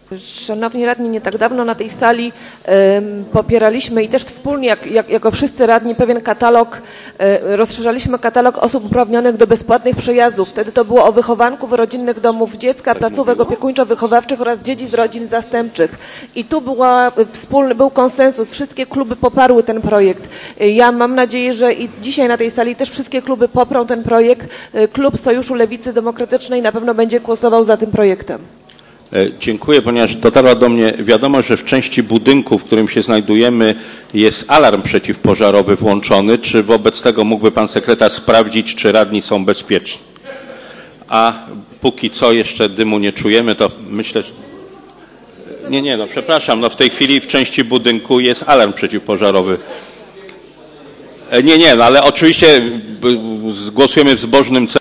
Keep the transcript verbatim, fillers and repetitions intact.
Szanowni radni, nie tak dawno na tej sali um, popieraliśmy i też wspólnie, jak, jak, jako wszyscy radni, pewien katalog, e, rozszerzaliśmy katalog osób uprawnionych do bezpłatnych przejazdów. Wtedy to było o wychowanków rodzinnych domów dziecka, placówek opiekuńczo-wychowawczych oraz dzieci z rodzin zastępczych. I tu była wspólny, był konsensus, wszystkie kluby poparły ten projekt. Ja mam nadzieję, że i dzisiaj na tej sali też wszystkie kluby poprą ten projekt. Klub Sojuszu Lewicy Demokratycznej na pewno będzie głosował za tym projektem. Dziękuję, ponieważ dotarła do mnie wiadomość, że w części budynku, w którym się znajdujemy, jest alarm przeciwpożarowy włączony. Czy wobec tego mógłby pan sekretarz sprawdzić, czy radni są bezpieczni? A póki co jeszcze dymu nie czujemy, to myślę, że... Nie, nie, no przepraszam, no w tej chwili w części budynku jest alarm przeciwpożarowy. Nie, nie, no ale oczywiście głosujemy w zbożnym celu.